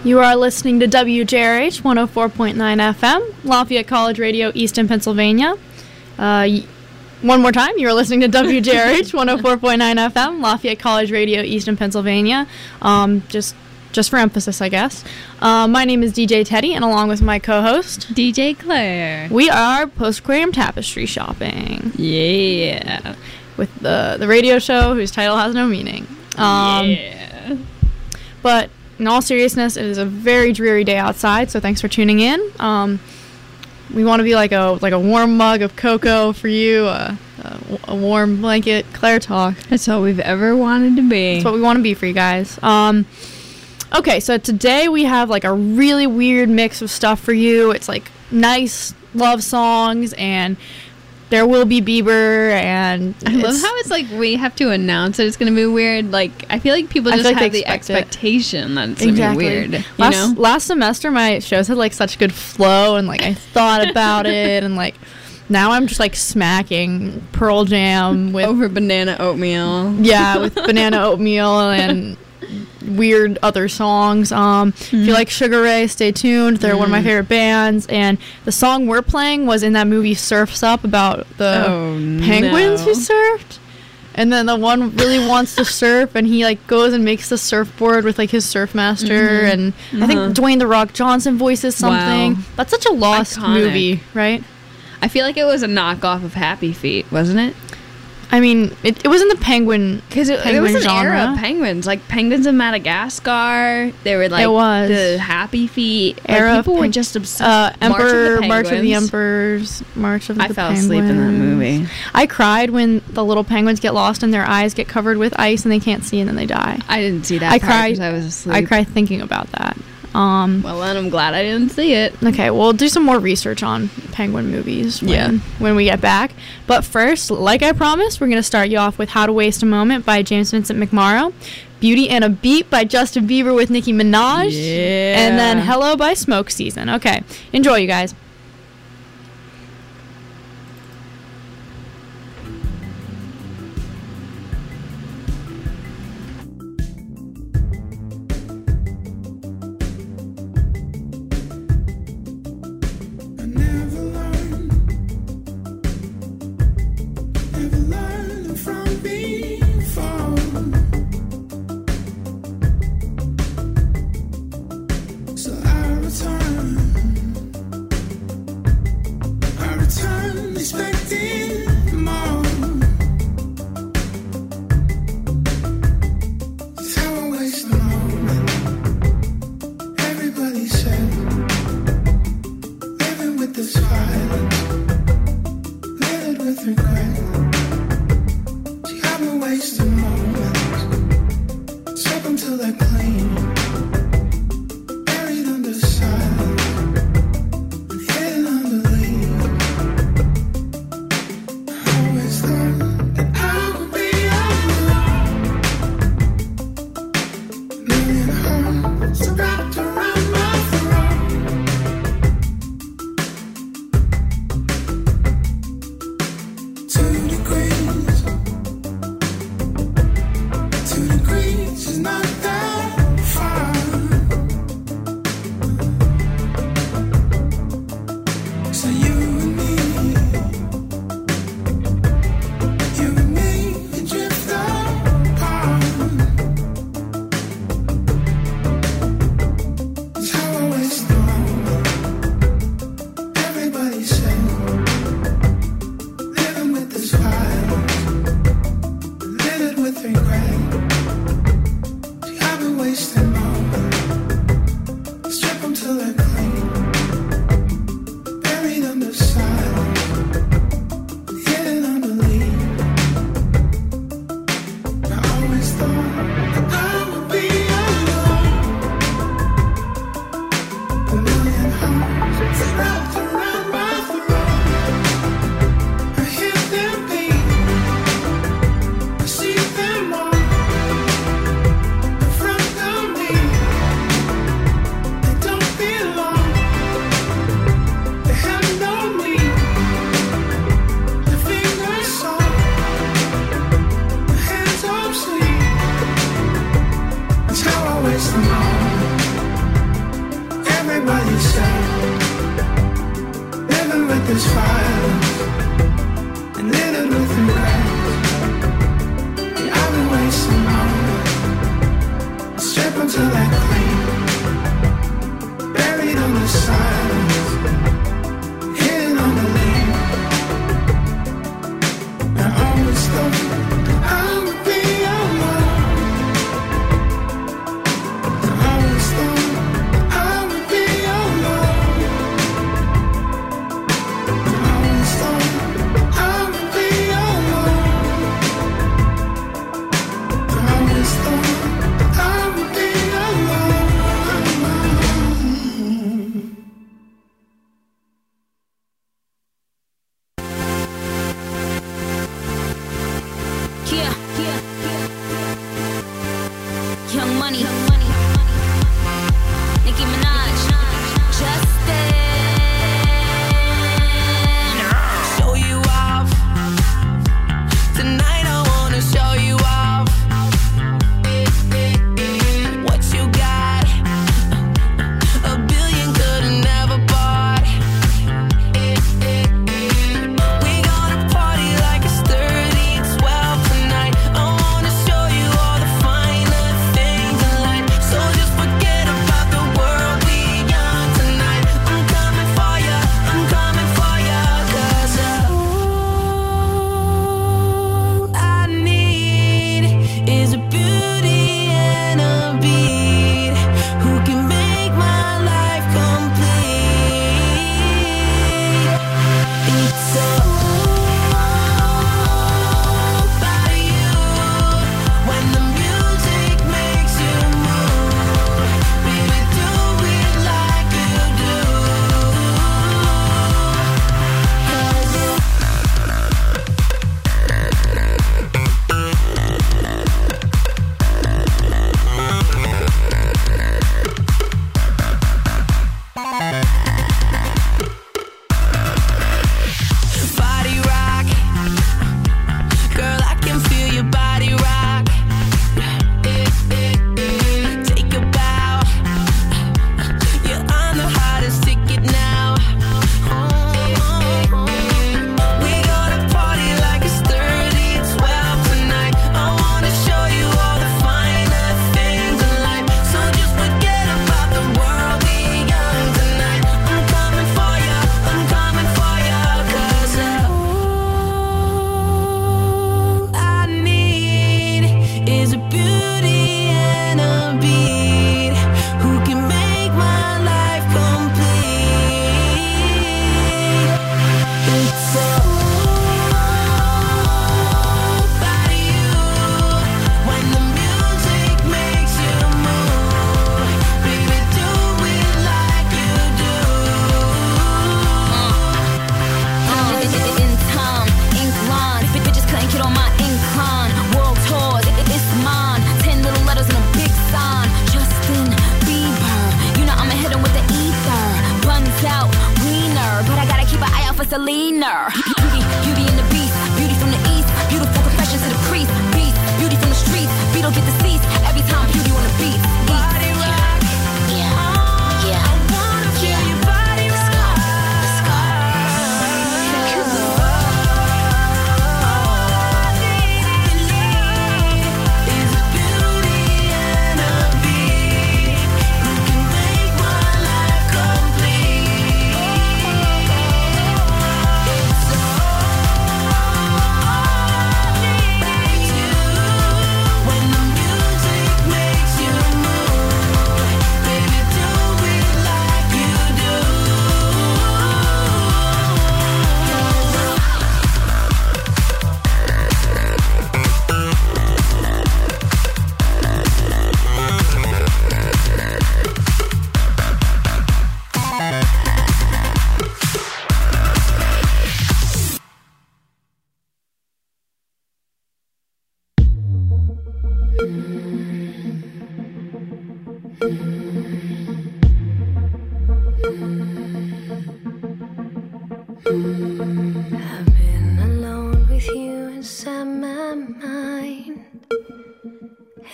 You are listening to WJRH 104.9 FM, Lafayette College Radio, Easton, Pennsylvania. One more time, you are listening to WJRH 104.9 FM, Lafayette College Radio, Easton, Pennsylvania. Just for emphasis, I guess. My name is DJ Teddy, and along with my co-host, DJ Claire, we are Post-Aquarium Tapestry Shopping. Yeah. With the radio show whose title has no meaning. Yeah. But in all seriousness, it is a very dreary day outside, so thanks for tuning in. We want to be like a warm mug of cocoa for you, a warm blanket. Claire talk. That's all we've ever wanted to be. That's what we want to be for you guys. Okay, so today we have like a really weird mix of stuff for you. It's like nice love songs and There Will Be Bieber, and I love how it's like we have to announce that it's going to be weird. Like, I feel like people just have the expectation that it's going to be weird. You know? Last semester, my shows had like such good flow, and like I thought about it, and like now I'm just like smacking Pearl Jam with over banana oatmeal. Yeah, with banana oatmeal and weird other songs. If you like Sugar Ray, stay tuned. They're one of my favorite bands, and the song we're playing was in that movie Surf's Up about the penguins who surfed, and then the one really wants to surf, and he like goes and makes the surfboard with like his Surfmaster, and I think Dwayne The Rock Johnson voices something. Wow. That's such a lost movie, right? I feel like it was a knockoff of Happy Feet, wasn't it? I mean, it was in the penguin, because it was an era of penguins, like Penguins of Madagascar. They were like the Happy Feet era. Like, people were just obsessed. March of the Emperors, I fell asleep in that movie. I cried when the little penguins get lost and their eyes get covered with ice and they can't see and then they die. I didn't see that. I cried because I was asleep. I cried thinking about that. Well, then I'm glad I didn't see it. Okay, we'll do some more research on penguin movies when we get back. But first, like I promised, we're going to start you off with How to Waste a Moment by James Vincent McMorrow, Beauty and a Beat by Justin Bieber with Nicki Minaj, and then Hello by Smoke Season. Okay, enjoy, you guys.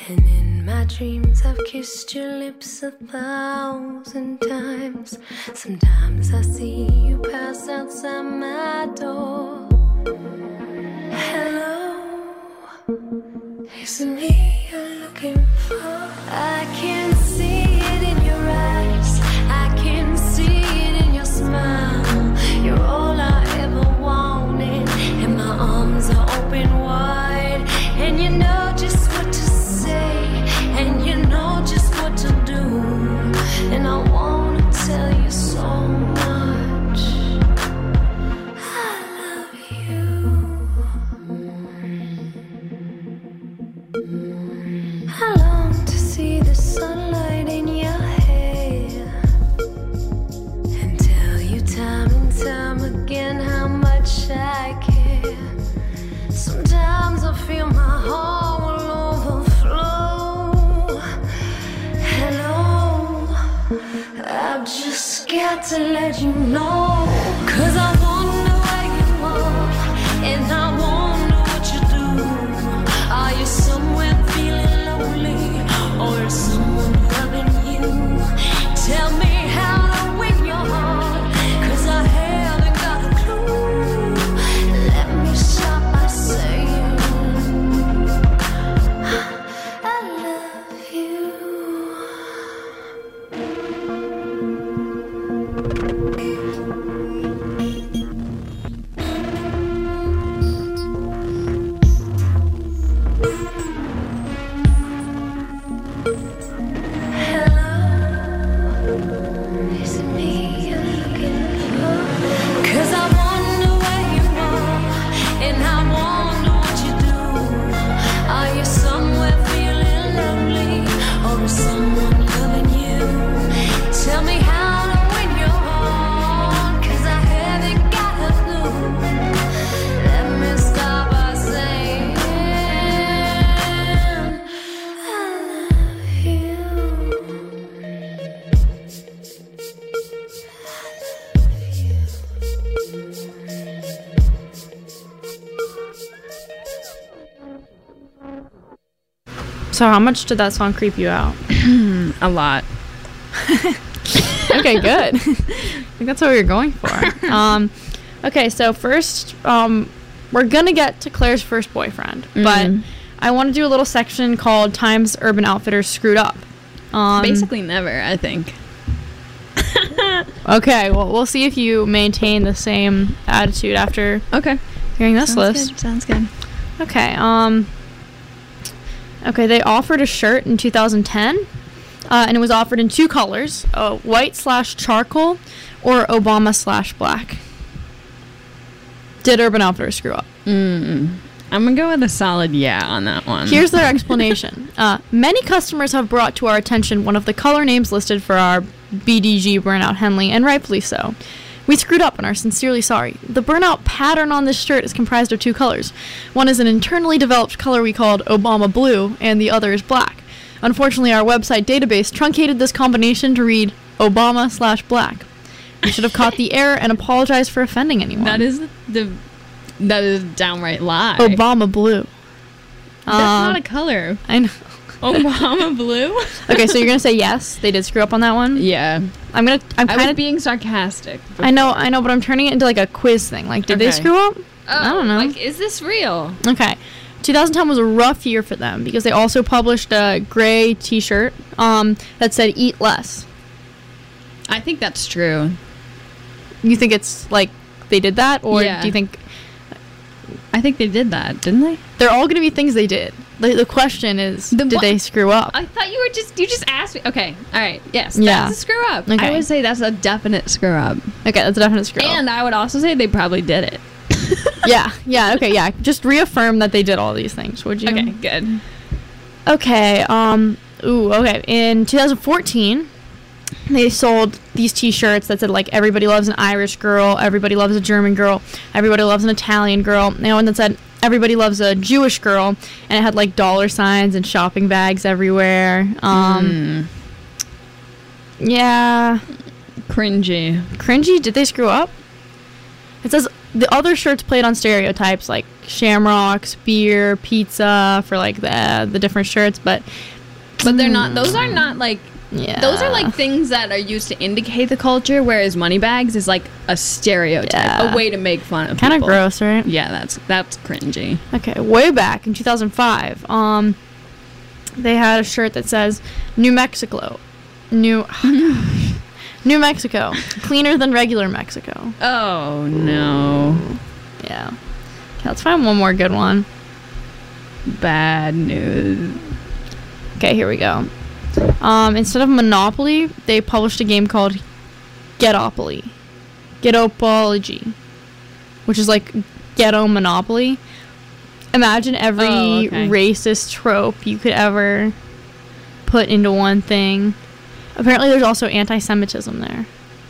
And in my dreams I've kissed your lips 1,000 times. Sometimes I see you pass outside my door. Hello, is it me you're looking for? I can see it in your eyes, I can see it in your smile. You're all I ever wanted, and my arms are open wide. And you know just what to say, and you know just what to do. And I wanna tell you so much, I love you. I long to see the sunlight in your hair, and tell you time and time again how much I care. Sometimes I feel my heart will overflow. Hello, I've just got to let you know, 'cause I wonder where you are, and I wonder what you do. Are you somewhere feeling lonely, or is someone loving you? Tell me how to win your heart, 'cause I haven't got a clue. Let me start by saying I love you. Is it me you're looking for? 'Cause I wonder where you are, and I wonder what you do. Are you somewhere feeling lonely, or is someone loving you? Tell me how to win your heart, 'cause I haven't got a clue. Let me start by saying I love you. So how much did that song creep you out? A lot. Okay, good. I think that's what we were going for. Okay, so first, we're gonna get to Claire's first boyfriend, but I want to do a little section called Times Urban Outfitters Screwed Up. Basically never, I think. Okay, well, we'll see if you maintain the same attitude after hearing this list. Sounds good. Okay, okay, they offered a shirt in 2010, and it was offered in 2 colors, white/charcoal or Obama/black. Did Urban Outfitters screw up? I'm going to go with a solid yeah on that one. Here's their explanation. Many customers have brought to our attention one of the color names listed for our BDG Burnout Henley, and rightfully so. We screwed up and are sincerely sorry. The burnout pattern on this shirt is comprised of 2 colors. One is an internally developed color we called Obama Blue, and the other is black. Unfortunately, our website database truncated this combination to read Obama/black. We should have caught the error and apologized for offending anyone. That is a downright lie. Obama Blue. That's not a color. I know. Obama Blue? Okay, so you're gonna say yes, they did screw up on that one? Yeah. I'm kind of being sarcastic. Before. I know, but I'm turning it into like a quiz thing. Like, did they screw up? I don't know. Like, is this real? Okay. 2010 was a rough year for them because they also published a gray t-shirt that said "Eat Less." I think that's true. You think it's like they did that, or do you think? I think they did that, didn't they? They're all going to be things they did. The question is, did they screw up? I thought you just asked me. Okay, all right, yes, that's a screw up. Okay. I would say that's a definite screw up. Okay, that's a definite screw up. And I would also say they probably did it. Yeah. Just reaffirm that they did all these things, would you? Okay, good. Okay, okay. In 2014, they sold these t-shirts that said, like, everybody loves an Irish girl, everybody loves a German girl, everybody loves an Italian girl. And one that said, everybody loves a Jewish girl, and it had, like, dollar signs and shopping bags everywhere. Yeah. Cringy. Did they screw up? It says the other shirts played on stereotypes like shamrocks, beer, pizza for like the different shirts, but they're not. Those are not like. Yeah. Those are like things that are used to indicate the culture, whereas Moneybags is like a stereotype, a way to make fun of people. Kind of gross, right? Yeah, that's cringy. Okay, way back in 2005, they had a shirt that says New Mexico, New Mexico, cleaner than regular Mexico. Oh no. Yeah. Okay, let's find one more good one. Bad news. Okay, here we go. Instead of Monopoly, they published a game called Ghettopoly, which is like ghetto Monopoly. Imagine every racist trope you could ever put into one thing. Apparently, there's also anti-Semitism there.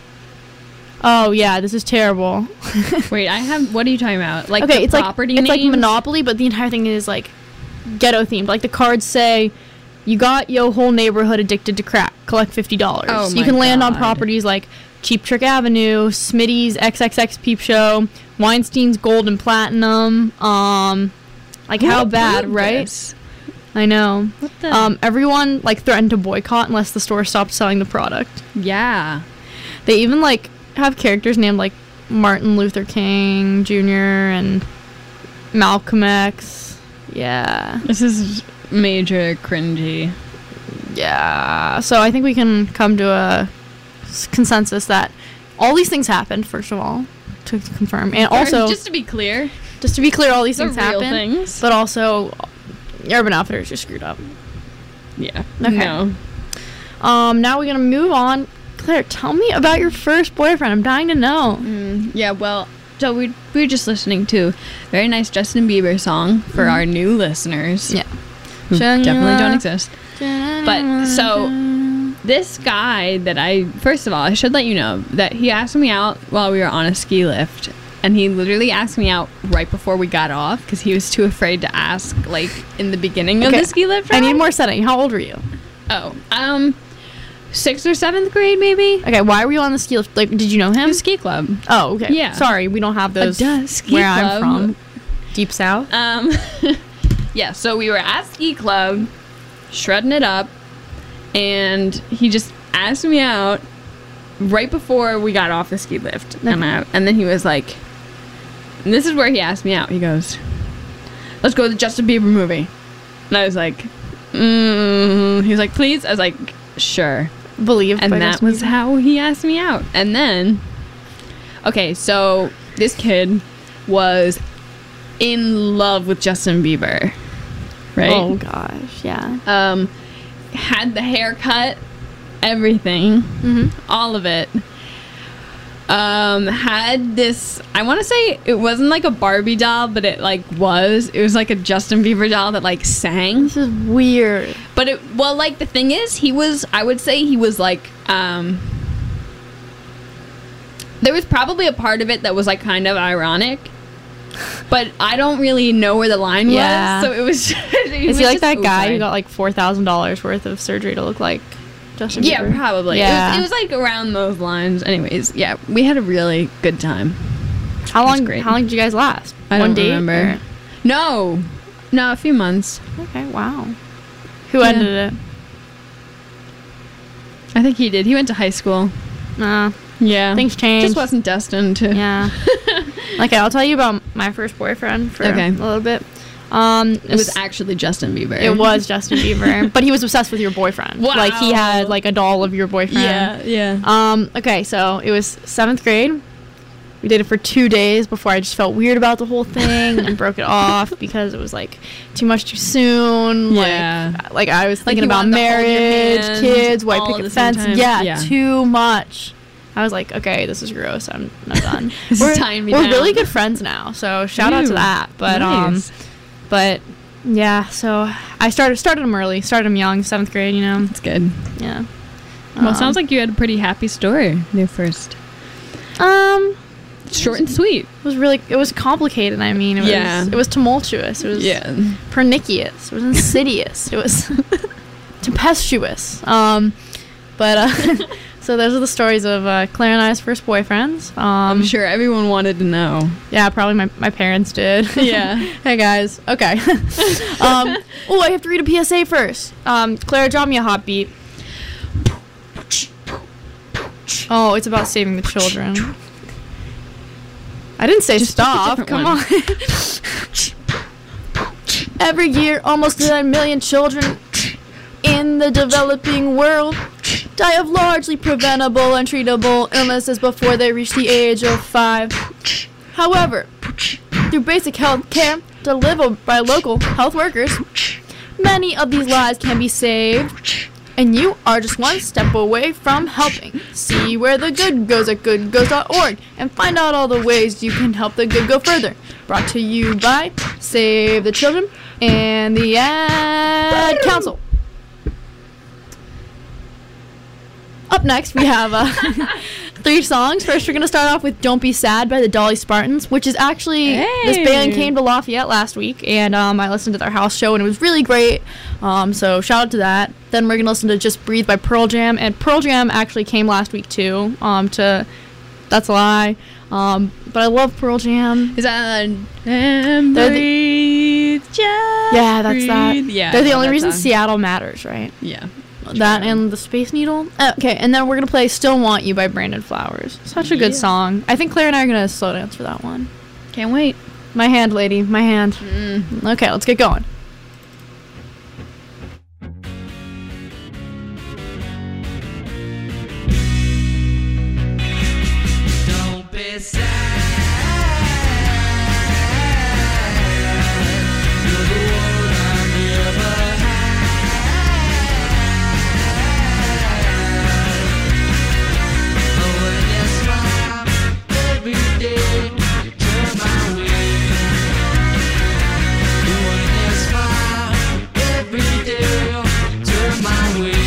Oh yeah, this is terrible. Wait, what are you talking about? Like okay, it's property like names? It's like Monopoly, but the entire thing is like ghetto themed. Like the cards say, you got your whole neighborhood addicted to crack. Collect $50. Oh you can land on properties like Cheap Trick Avenue, Smitty's XXX Peep Show, Weinstein's Gold and Platinum. Like how bad, right? This? I know. What the? Everyone like threatened to boycott unless the store stopped selling the product. Yeah. They even like have characters named like Martin Luther King Jr. and Malcolm X. Yeah. This is major cringy. Yeah. So I think we can come to a consensus that all these things happened, first of all, to confirm. And also, just to be clear, all these things happened. But also, Urban Outfitters just screwed up. Yeah. Okay. No. Now we're going to move on. Claire, tell me about your first boyfriend. I'm dying to know. Yeah, well, so we were just listening to a very nice Justin Bieber song for our new listeners. Yeah. Who definitely don't exist. But so this guy that first of all, I should let you know that he asked me out while we were on a ski lift, and he literally asked me out right before we got off because he was too afraid to ask like in the beginning of the ski lift ride. I need more setting. How old were you? 6th or 7th grade maybe. Okay, why were you on the ski lift? Like, did you know him? The ski club. Oh, okay. Yeah. Sorry, we don't have those ski where club. I'm from. Deep South. Yeah, so we were at ski club, shredding it up, and he just asked me out right before we got off the ski lift. And then he was like, and this is where he asked me out. He goes, let's go to the Justin Bieber movie. And I was like, he was like, please? I was like, sure. Believed. And that was how he asked me out. And then, okay, so this kid was in love with Justin Bieber. Right? Oh gosh, yeah. Had the haircut, everything, all of it. Had this, I want to say it wasn't like a Barbie doll, but it was like a Justin Bieber doll that like sang. This is weird. But the thing is, I would say he was like, there was probably a part of it that was like kind of ironic. But I don't really know where the line was, so it was. Is he like that guy who got like $4,000 worth of surgery to look like Justin Bieber? Yeah, probably. Yeah. It was like around those lines. Anyways, yeah, we had a really good time. How long did you guys last? I don't remember. Or? No, a few months. Okay, wow. Who ended it? I think he did. He went to high school. Yeah. Things changed. Just wasn't destined to. Yeah. Okay, I'll tell you about my first boyfriend for a little bit. It was actually Justin Bieber. It was Justin Bieber, but he was obsessed with your boyfriend. Wow. Like he had like a doll of your boyfriend. Yeah. Okay, so it was 7th grade. We did it for 2 days before I just felt weird about the whole thing and broke it off because it was like too much too soon. Yeah. Like I was thinking about marriage, kids, white picket fence. Yeah, too much. I was like, okay, this is gross. I'm done. We're really good friends now, so shout out to that. But nice. But yeah, so I started him early, started him young, 7th grade. You know, that's good. Yeah. Well, it sounds like you had a pretty happy story. Your first. Short and sweet. It was complicated. I mean, it was tumultuous. It was pernicious. It was insidious. It was tempestuous. So those are the stories of Claire and I's first boyfriends. I'm sure everyone wanted to know. Yeah, probably my parents did. Yeah. Hey guys. Okay. I have to read a PSA first. Claire, drop me a hot beat. Oh, it's about saving the children. I didn't say Just pick a stop. different Come one. on. Every year, almost 9 million children in the developing world die of largely preventable and treatable illnesses before they reach the age of 5. However, through basic health care delivered by local health workers, many of these lives can be saved. And you are just one step away from helping. See where the good goes at goodgoes.org and find out all the ways you can help the good go further. Brought to you by Save the Children and the Ad Council. Up next, we have 3 songs. First, we're going to start off with Don't Be Sad by the Dolly Spartans, which is actually, this band came to Lafayette last week, and I listened to their house show, and it was really great. So shout out to that. Then we're going to listen to Just Breathe by Pearl Jam, and Pearl Jam actually came last week too, to That's a Lie. But I love Pearl Jam. Is that breathe, yeah, that's that. Yeah, they're the only that reason song. Seattle matters, right? Yeah. That and the Space Needle. Okay, and then we're going to play Still Want You by Brandon Flowers. Such a good song. I think Claire and I are going to slow dance for that one. Can't wait. My hand, lady. My hand. Okay, let's get going. Don't be sad. You're the one I never had. Oh, when you smile every day, you turn my way. When you smile every day, you turn my way.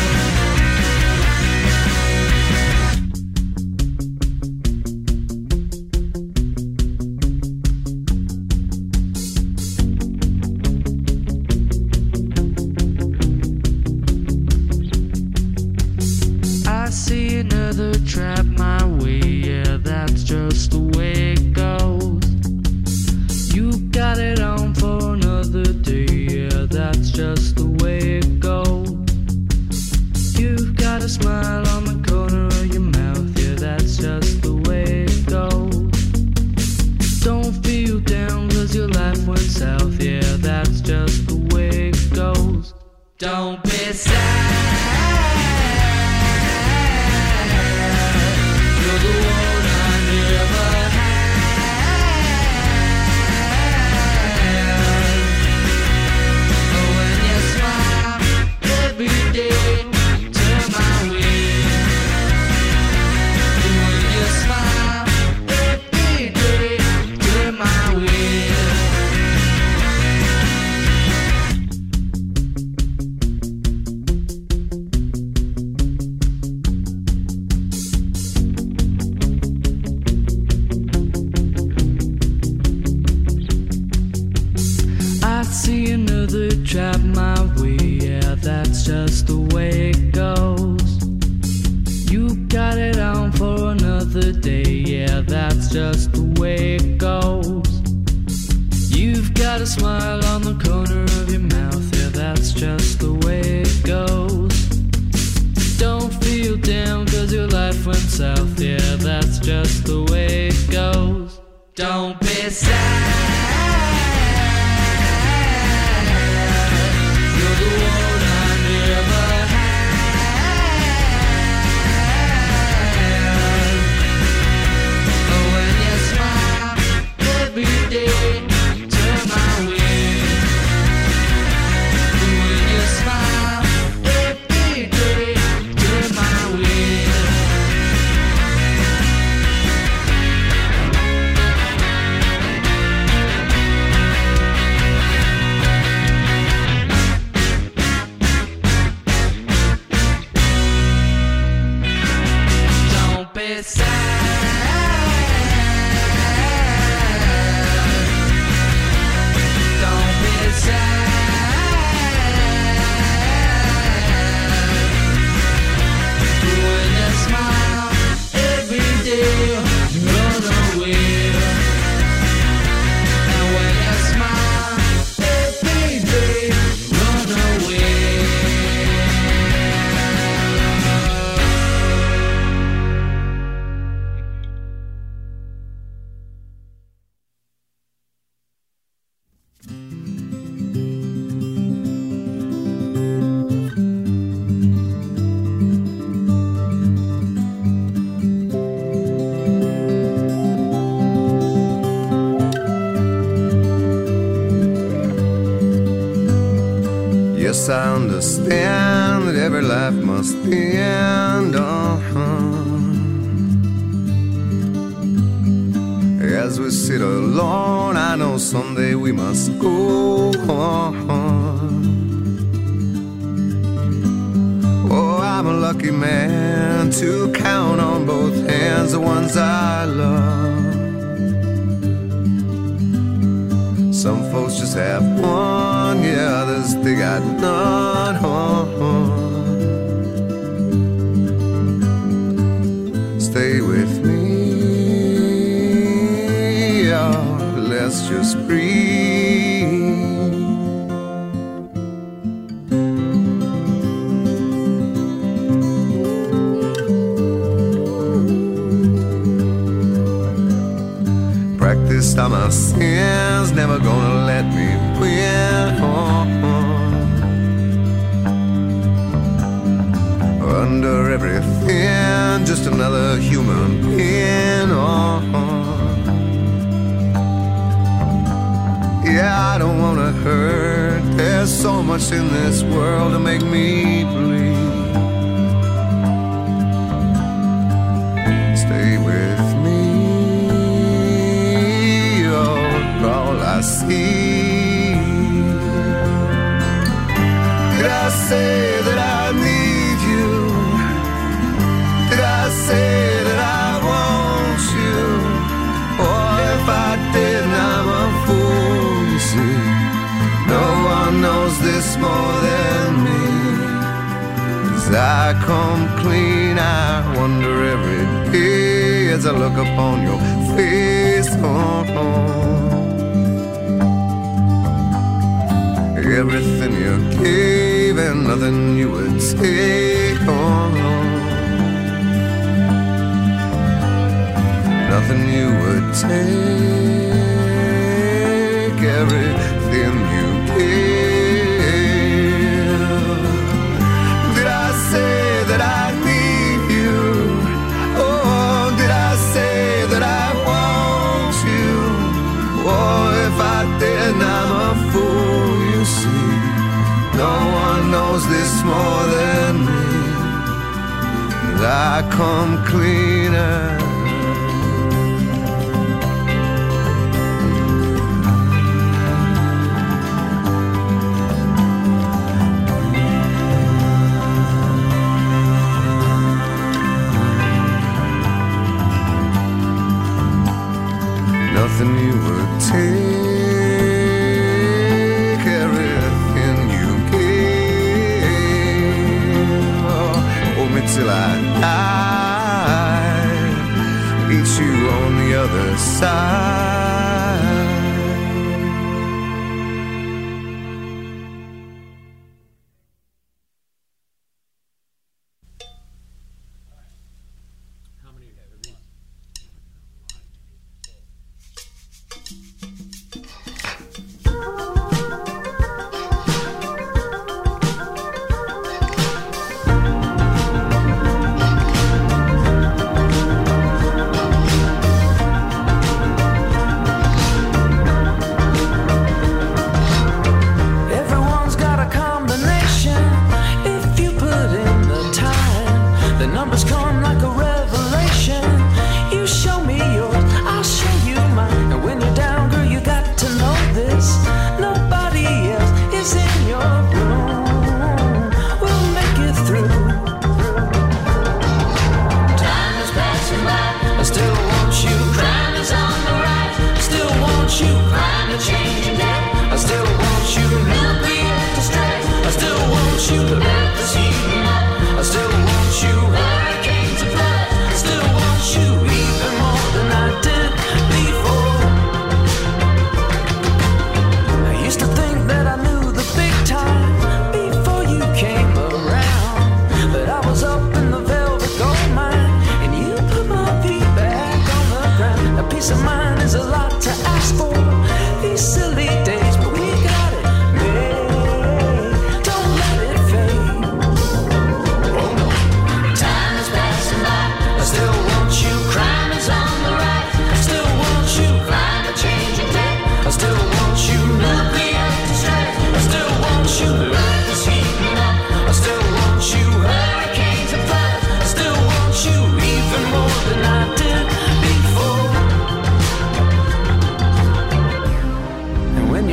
I see another trap my way, yeah, that's just the way it goes. You got it on for another day, yeah, that's just the way it goes. You've got a smile on the corner of your mouth, yeah, that's just the way it goes. Don't feel down 'cause your life went south, yeah, that's just the way it goes. Don't be sad. You're the one I never had. Oh, when you smile every day, you turn my way. When you smile every day, you turn my way. I see another trap my way, yeah, that's just the way it goes. You got it on for another day, yeah, that's just the way it goes. You've got a smile on the corner of your mouth, yeah, that's just the way it goes. Don't feel down 'cause your life went south, yeah, that's just the way it goes. Don't be sad. You're the one I never had. Oh, when you smile every day, you turn my way. When you smile every day, you turn my way. Yes, I understand that every life must end. As we sit alone, I know someday we must go on. Oh, I'm a lucky man to count on both hands the ones I love. Some folks just have one, yeah, others they got none. Stay with me, oh, let's just breathe. Practiced on my sins, never gonna let me win. Under everything, just another human being. Yeah, I don't wanna hurt. There's so much in this world to make me bleed. Stay with me, oh, all I see. Did I say that I need you? Did I say that I want you? Or if I didn't, I'm a fool. No one knows this more than me. As I come clean, I wonder every day as I look upon your face. Everything you gave and nothing you would take. Nothing you would take. Everything you give. Did I say that I need you? Oh, did I say that I want you? Oh, if I didn't, I'm a fool, you see. No one knows this more than me. As I come cleaner. Nothing you would take, everything you gave. Oh, hold me till I die.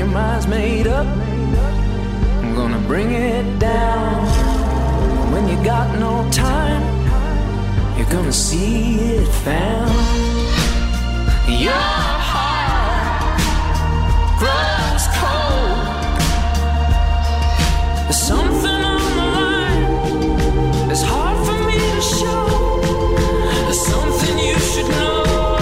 mind's made up, I'm gonna bring it down. When you got no time, you're gonna see it found. Your heart grows cold. There's something on the line. It's hard for me to show. There's something you should know.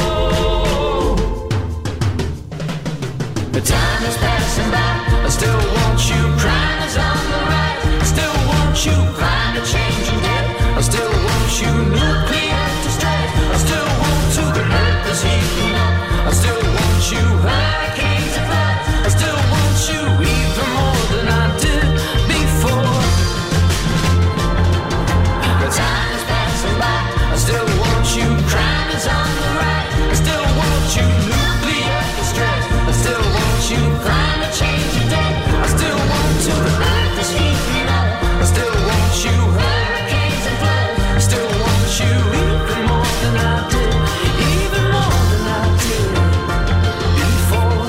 The time is passing by. I still want you. Crime is on the rise. I still want you. Find a change and get. I still want you. Nuclear to strike. I still want to. The earth is heating up. I still want you. Hurricanes and floods. I still want you even more than I did before. The time is passing by. I still want you. Crime is on the rise. I still want you. Nuclear distress. I still want you. Climate change and death. I still want to. The earth is heating up. I still want you. Hurricanes and floods. I still want you even more than I did. Even more than I did before.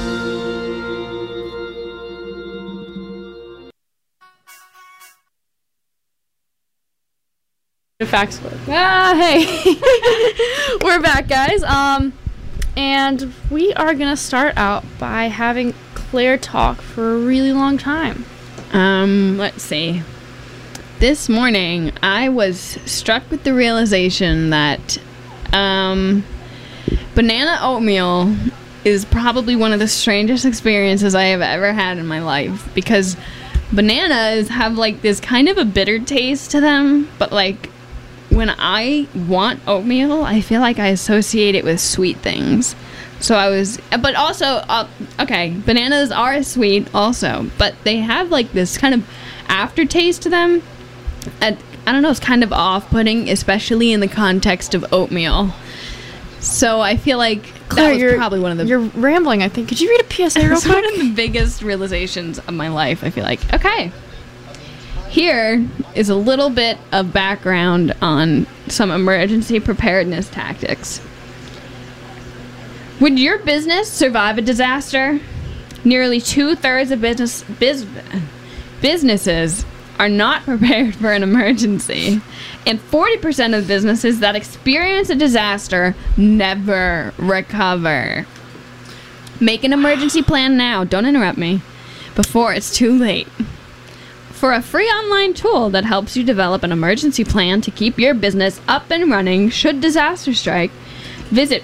Facts. Hey. We're back, guys. And we are gonna start out by having Claire talk for a really long time. Let's see. This morning, I was struck with the realization that banana oatmeal is probably one of the strangest experiences I have ever had in my life, because bananas have like this kind of a bitter taste to them, but like when I want oatmeal, I feel like I associate it with sweet things. So I was, but also, okay, bananas are sweet also, but they have like this kind of aftertaste to them. I don't know, it's kind of off-putting, especially in the context of oatmeal. So I feel like Claire, that was probably one of the... You're rambling, I think. Could you read a PSA real It's quick? one of the biggest realizations of my life, I feel like. Okay. Here is a little bit of background on some emergency preparedness tactics. Would your business survive a disaster? Nearly 2/3 of businesses are not prepared for an emergency, and 40% of businesses that experience a disaster never recover. Make an emergency plan now, don't interrupt me, before it's too late. For a free online tool that helps you develop an emergency plan to keep your business up and running should disaster strike, visit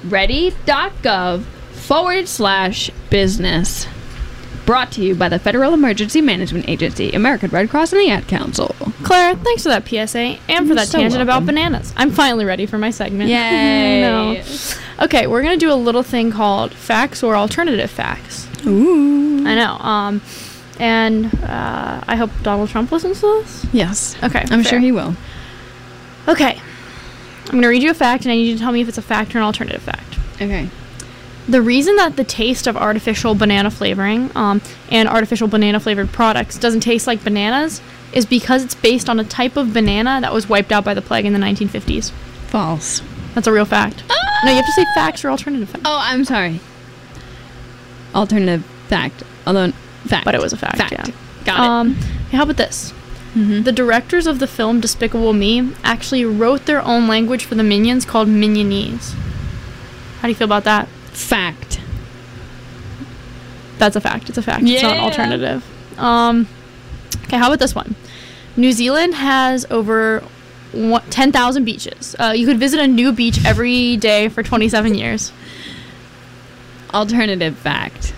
ready.gov/business. Brought to you by the Federal Emergency Management Agency, American Red Cross, and the Ad Council. Claire, thanks for that PSA and for that so tangent about welcome. bananas. I'm finally ready for my segment. Yay! No. Okay, we're going to do a little thing called facts or alternative facts. Ooh. I know. And I hope Donald Trump listens to this. Yes. Okay. I'm fair. sure he will. Okay. I'm going to read you a fact, and I need you to tell me if it's a fact or an alternative fact. Okay. The reason that the taste of artificial banana flavoring and artificial banana flavored products doesn't taste like bananas is because it's based on a type of banana that was wiped out by the plague in the 1950s. False. That's a real fact. No, you have to say facts or alternative facts. Oh, I'm sorry. Alternative fact. Although, fact. But it was a fact, yeah. Got it. Okay, how about this? Mm-hmm. The directors of the film Despicable Me actually wrote their own language for the Minions called Minionese. How do you feel about that? Fact. That's a fact. It's a fact. It's not an Yeah. alternative. Okay, how about this one? New Zealand has over 10,000 beaches. You could visit a new beach every day for 27 years. Alternative fact.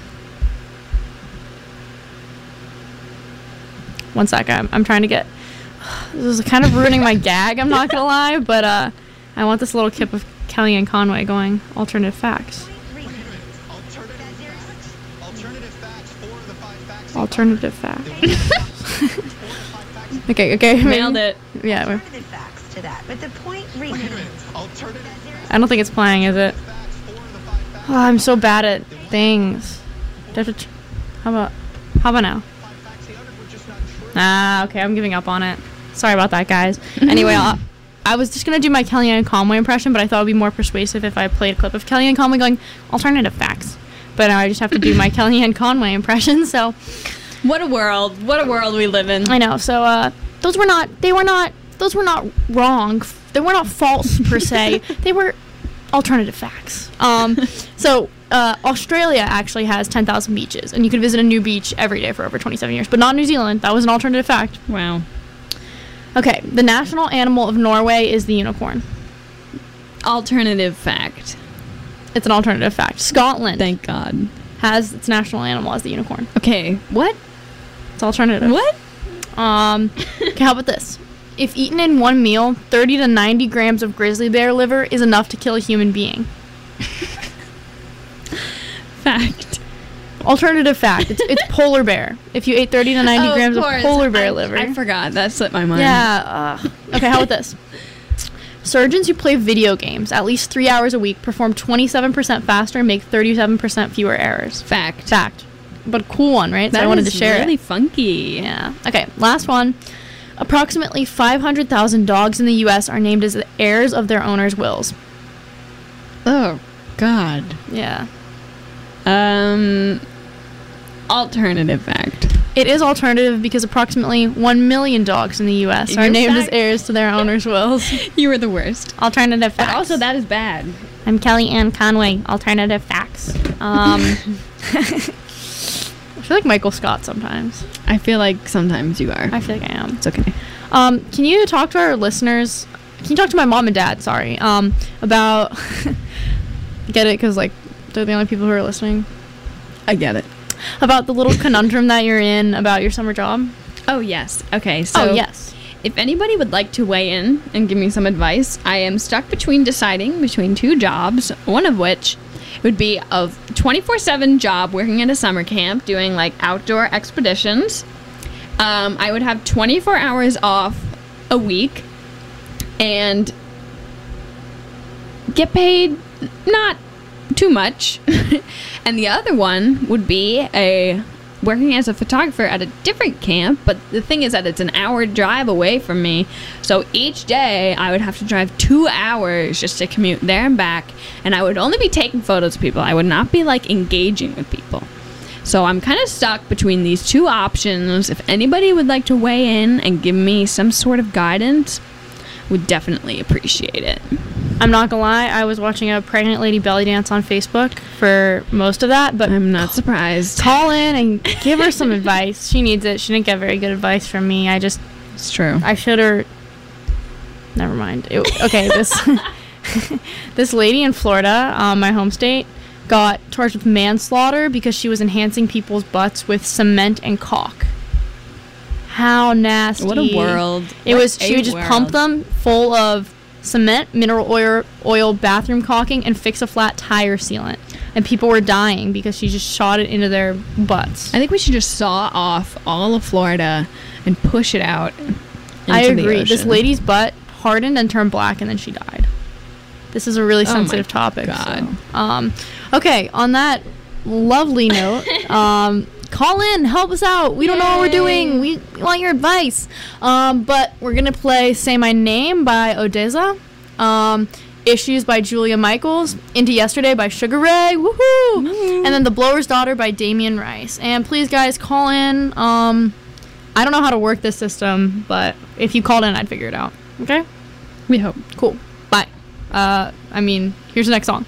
One sec, I'm trying to get... This is kind of ruining my gag, I'm not gonna lie, but I want this little clip of Kellyanne Conway going, alternative facts. Alternative facts. Okay. Nailed it. Yeah. Alternative facts to that, but the point I don't think it's playing, is it? Oh, I'm so bad at things. How about now? Okay, I'm giving up on it. Sorry about that, guys. Anyway, I was just going to do my Kellyanne Conway impression, but I thought it would be more persuasive if I played a clip of Kellyanne Conway going, alternative facts. but now I just have to do my Kellyanne Conway impression. So What a world we live in. I know. So those were not wrong. They were not false per se. They were alternative facts. So Australia actually has 10,000 beaches, and you can visit a new beach every day for over 27 years, but not New Zealand. That was an alternative fact. Wow. Okay, the national animal of Norway is the unicorn. Alternative fact. It's an alternative fact. Scotland Thank God. has its national animal as the unicorn. Okay, what? It's alternative. What? Okay, how about this? If eaten in one meal, 30 to 90 grams of grizzly bear liver is enough to kill a human being. Fact. Alternative fact. It's polar bear. If you ate 30 to 90 grams of polar bear liver. I forgot. That slipped my mind. Yeah. Okay, how about this? Surgeons who play video games at least 3 hours a week perform 27% faster and make 37% fewer errors. Fact. Fact. But a cool one, right? So That I wanted is to share really it. funky. Yeah. Okay, last one. Approximately 500,000 dogs in the U.S. are named as the heirs of their owners' wills. Oh, God. Yeah. Alternative fact. It is alternative because approximately 1 million dogs in the U.S. are You're named as fact- heirs to their owners' wills. You were the worst. Alternative facts. But also, that is bad. I'm Kellyanne Conway. Alternative facts. I feel like Michael Scott sometimes. I feel like sometimes you are. I feel like I am. It's okay. Can you talk to our listeners? Can you talk to my mom and dad? Sorry. About get it? Because like they're the only people who are listening. I get it. About the little conundrum that you're in about your summer job. Oh, yes. Okay, so... Oh yes. If anybody would like to weigh in and give me some advice, I am stuck deciding between two jobs, one of which would be a 24/7 job working at a summer camp doing like outdoor expeditions. I would have 24 hours off a week and get paid not too much. And the other one would be working as a photographer at a different camp, but the thing is that it's an hour drive away from me, so each day I would have to drive 2 hours just to commute there and back, and I would only be taking photos of people. I would not be like engaging with people. So I'm kind of stuck between these two options. If anybody would like to weigh in and give me some sort of guidance, would definitely appreciate it. I'm not gonna lie, I was watching a pregnant lady belly dance on Facebook for most of that, but I'm not surprised. call in and give her some advice. She needs it. She didn't get very good advice from me. It's true. I should have. Never mind. Okay, this lady in Florida, my home state, got charged with manslaughter because she was enhancing people's butts with cement and caulk. How nasty! What a world. It What was. She a would just world. pump them full of cement, mineral oil, bathroom caulking, and fix a flat tire sealant. And people were dying because she just shot it into their butts. I think we should just saw off all of Florida and push it out. I into the agree. This ocean. lady's butt hardened and turned black, and then she died. This is a really Oh my sensitive topic. God. So, okay, on that lovely note, call in, help us out. We don't know what we're doing. We want your advice. But we're gonna play "Say My Name" by Odessa. "Issues" by Julia Michaels, "Into Yesterday" by Sugar Ray, woohoo! And then "The Blower's Daughter" by Damien Rice. And please, guys, call in. I don't know how to work this system, but if you called in, I'd figure it out. Okay? We hope. Cool. Bye. Here's the next song.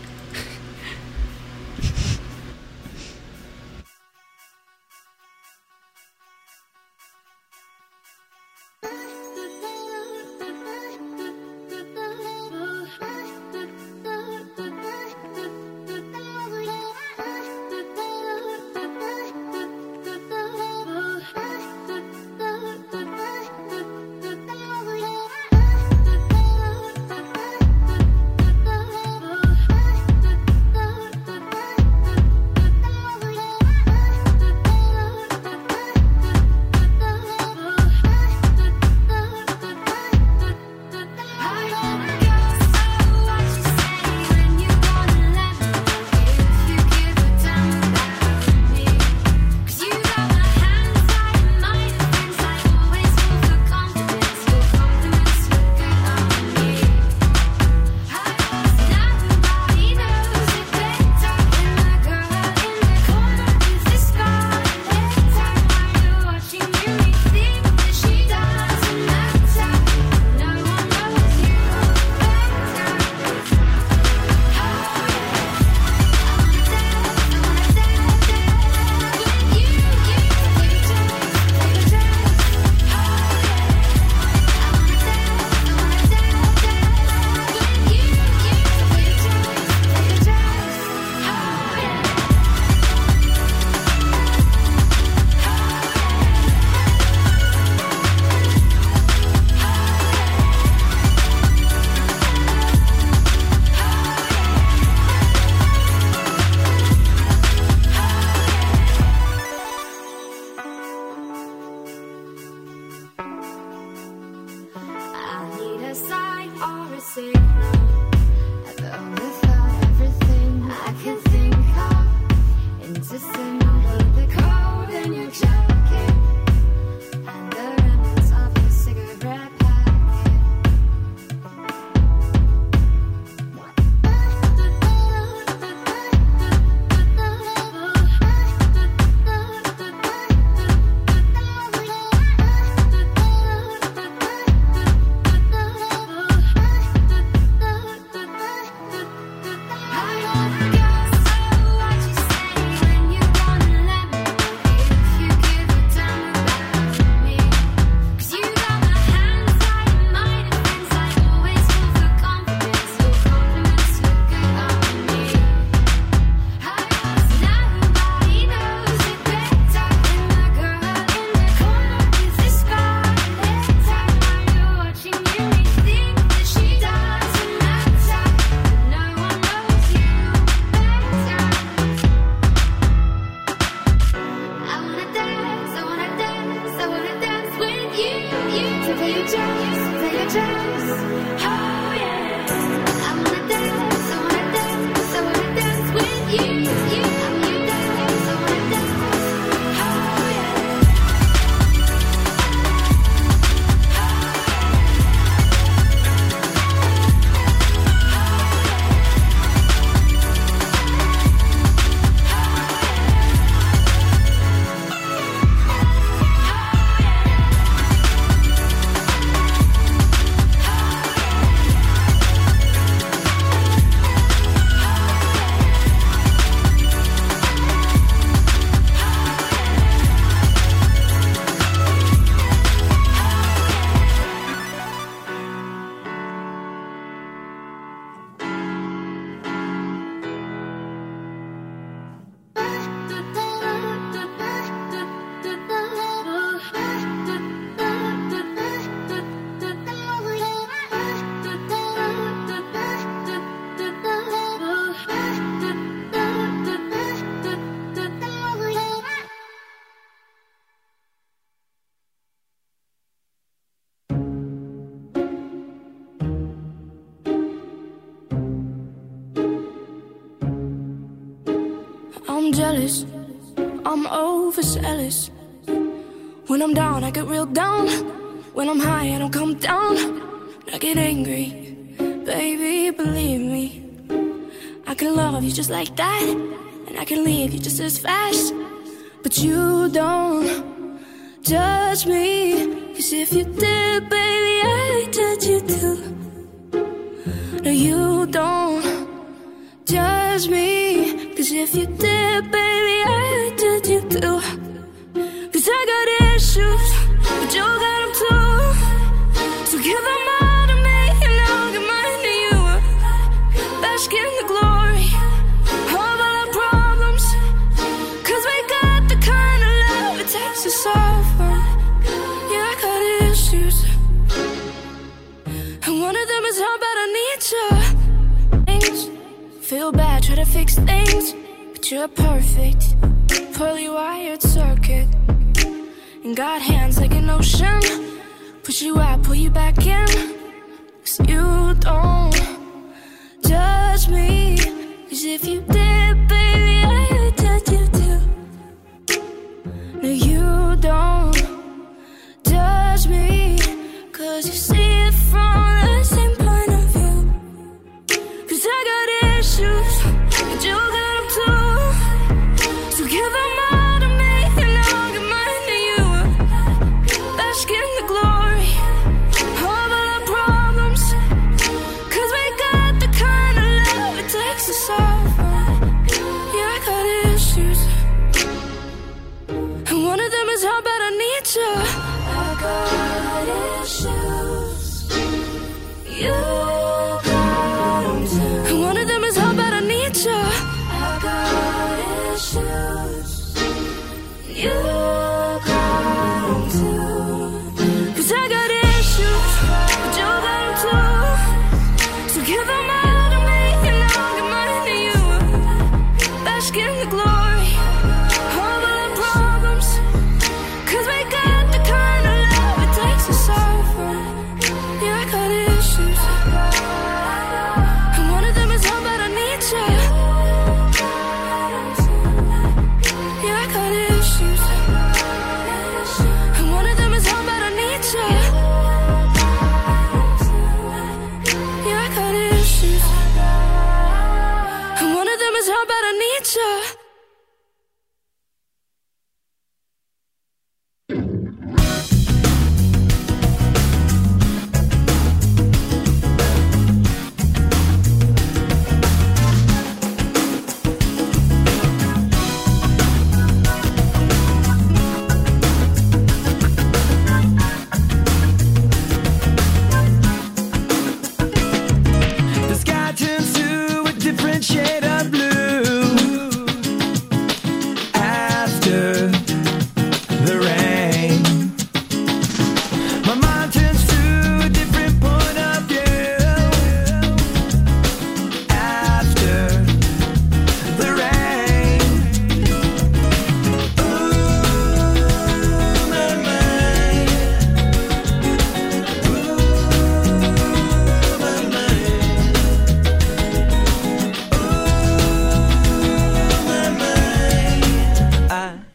I'm jealous, I'm overzealous. When I'm down, I get real down. When I'm high, I don't come down. I get angry, baby, believe me. I can love you just like that, and I can leave you just as fast. But you don't judge me, 'cause if you did, baby, I'd judge you too. No, you don't judge me, 'cause if you did, baby, I'd judge you too. 'Cause I got issues, but you got them too. So give them all to me, and I'll give mine to you. Bask in the glory of all our problems, 'cause we got the kind of love it takes to suffer. Yeah, I got issues, and one of them is how bad I need you. Things feel bad, try to fix things, but you're perfect, poorly wired circuit. And got hands like an ocean, push you out, pull you back in. 'Cause you don't judge me, 'cause if you did, baby, I'd judge you too. No, you don't judge me, 'cause you see it from the same point of view. 'Cause I got issues, but you got them too. So give them all to me, and I'll give mine to you. Bask in the glory of all our problems, 'cause we got the kind of love it takes to suffer. Yeah, I got issues, and one of them is how bad I need you. I got issues, you got them too. And one of them is how bad I need you. I got issues, you got them too. 'Cause I got issues, but you got them too. So give them all to me, and I'll give mine to you. Bask in the glory of all our problems, 'cause we got the kind of love it takes to suffer. Yeah, I got issues, and one of them is how bad I need you. Yeah, I got issues.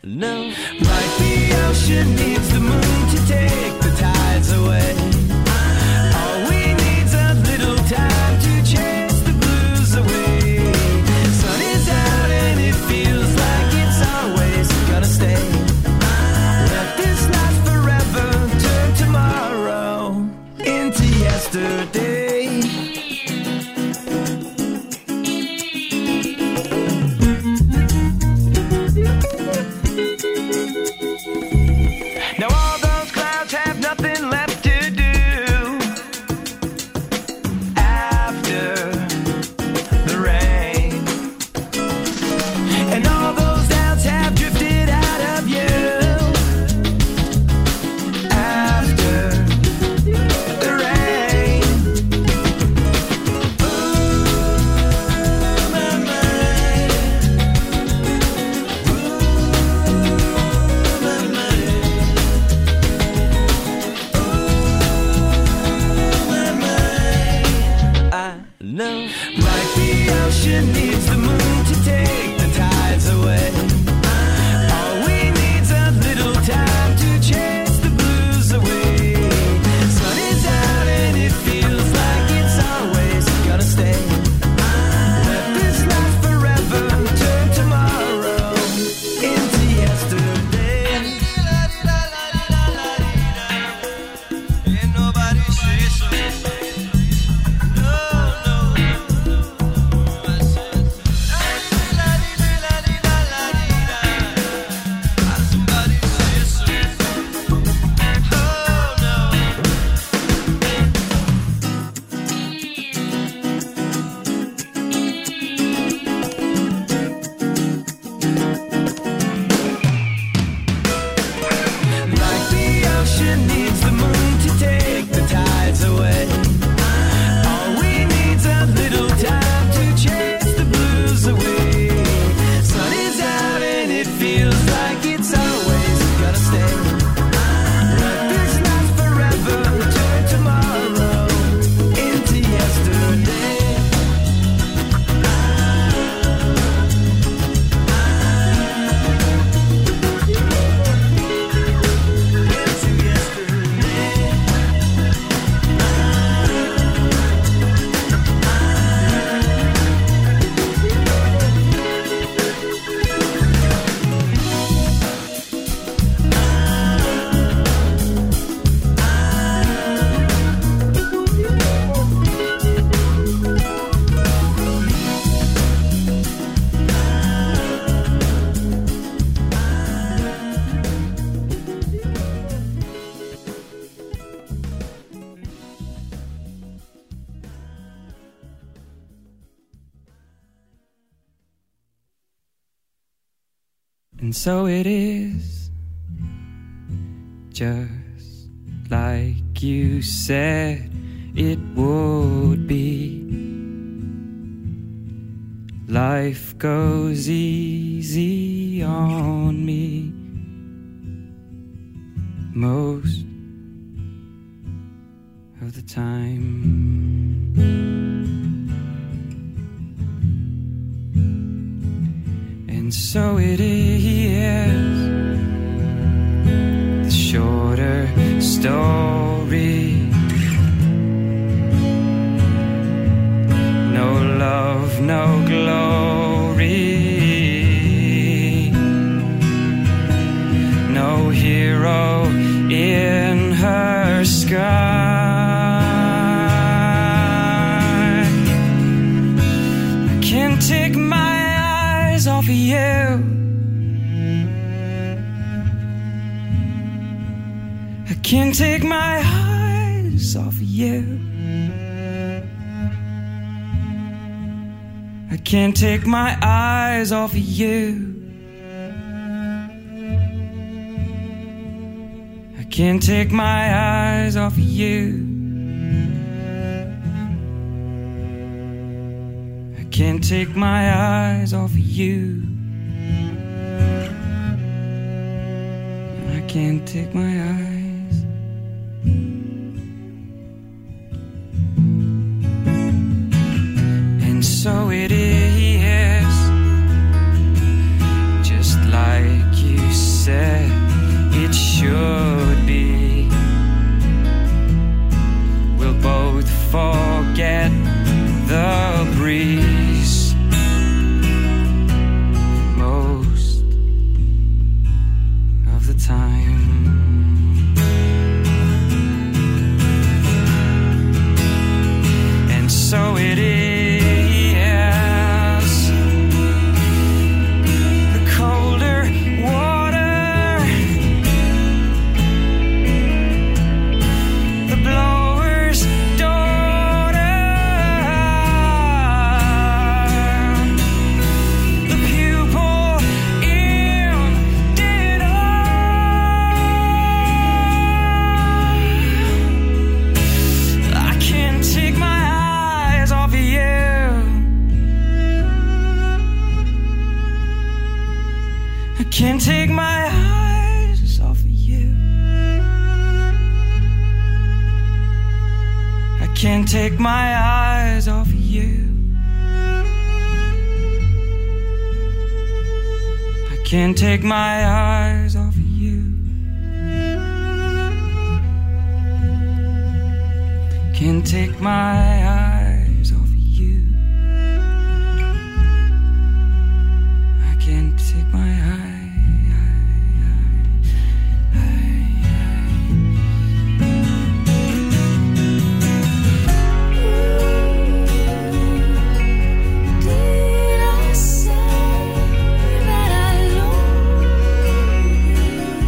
know. Like the ocean needs the moon to take the tides away. All we need's a little time to chase the blues away. Sun is out and it feels like it's always gonna stay. Let this last forever, turn tomorrow into yesterday. Now all those clouds have nothing left to do after the rain, and all those doubts have drifted out of you after the rain. Ooh, my mind. Ooh, my mind. I know. Like the ocean needs the moon to take the tides away. All we need's a little time to chase the blues away. Sun is out and it feels like it's always gonna stay. Let this last forever, turn tomorrow into yesterday. Ain't nobody say so. No, no. I said, somebody say so. Oh, no. Like the ocean needs the moon to take the tides away. All we need's a little time to chase the blues away. Sun is out and it feels like it's always gonna stay. Let this last forever, turn tomorrow into yesterday. Into yesterday. And so it is, just like you said it would be. Life goes easy on me most of the time. And so it is, the shorter story. No love, no glory. No hero in her sky. I can't take my eyes off of you. I can't take my eyes off of you. I can't take my eyes off of you. I can't take my eyes off of you. I can't take my eyes off of you. I can't take my eyes. And so it is, just like you time. And so it is. The colder water, the blower's daughter, the pupil ended I can't take my eyes off of you. I can't take my eyes off of you. I can't take my eyes off of you. I can't take my eyes off of you. Can't take my eyes off of you. I can't take my eyes. Did I say that I love you?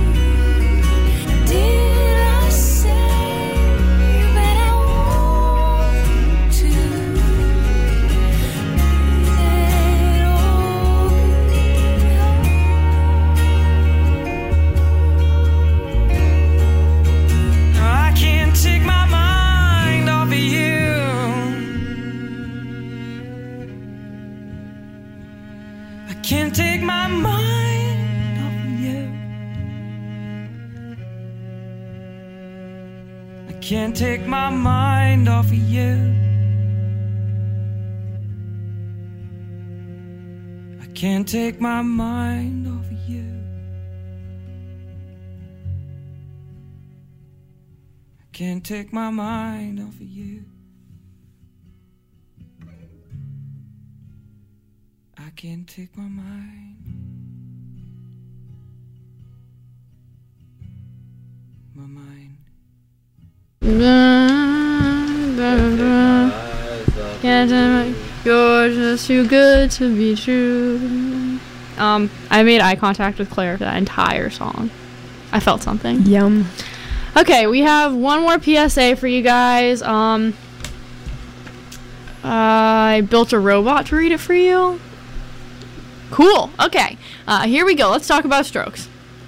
Did I say that I want to? Let all be I can't take my mind off of you. I can't take my mind off of you. I can't take my mind off of you. I can't take my mind off of you. I can't take my mind off of you. I can't take my mind. My mind. You're just too good to be true. I made eye contact with Claire for that entire song. I felt something. Yum. Okay, we have one more PSA for you guys. I built a robot to read it for you. Cool. Okay. Here we go. Let's talk about strokes.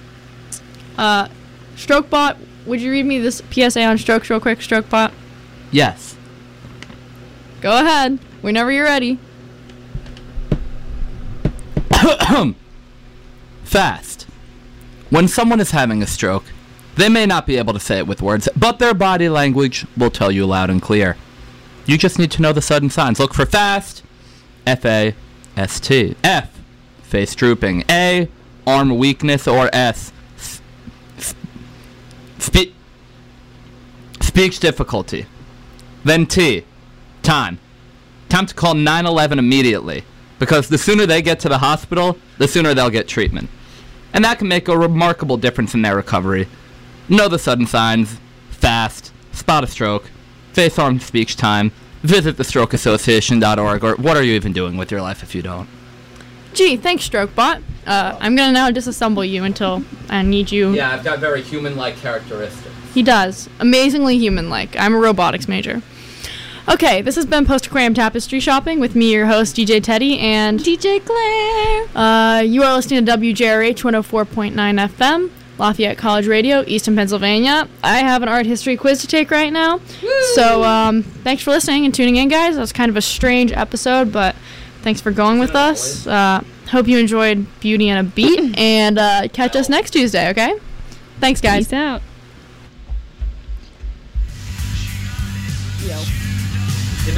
Strokebot, would you read me this PSA on strokes real quick, Strokebot? Yes. Go ahead. Whenever you're ready. Fast. When someone is having a stroke, they may not be able to say it with words, but their body language will tell you loud and clear. You just need to know the sudden signs. Look for fast. F-A-S-T. F. Face drooping. A. Arm weakness. Or S. Speech difficulty. Then T. Time. Time to call 911 immediately, because the sooner they get to the hospital, the sooner they'll get treatment. And that can make a remarkable difference in their recovery. Know the sudden signs. Fast. Spot a stroke. Face, arm, speech time. Visit thestrokeassociation.org, or what are you even doing with your life if you don't? Gee, thanks, Strokebot. I'm gonna now disassemble you until I need you. Yeah, I've got very human-like characteristics. He does. Amazingly human-like. I'm a robotics major. Okay, this has been Postacram Tapestry Shopping with me, your host, DJ Teddy, and DJ Claire. you are listening to WJRH 104.9 FM, Lafayette College Radio, Easton, Pennsylvania. I have an art history quiz to take right now. Woo! So, thanks for listening and tuning in, guys. That was kind of a strange episode, but thanks for going with us. Hope you enjoyed Beauty and a Beat, and catch us next Tuesday, okay? Thanks, guys. Peace out. Yo.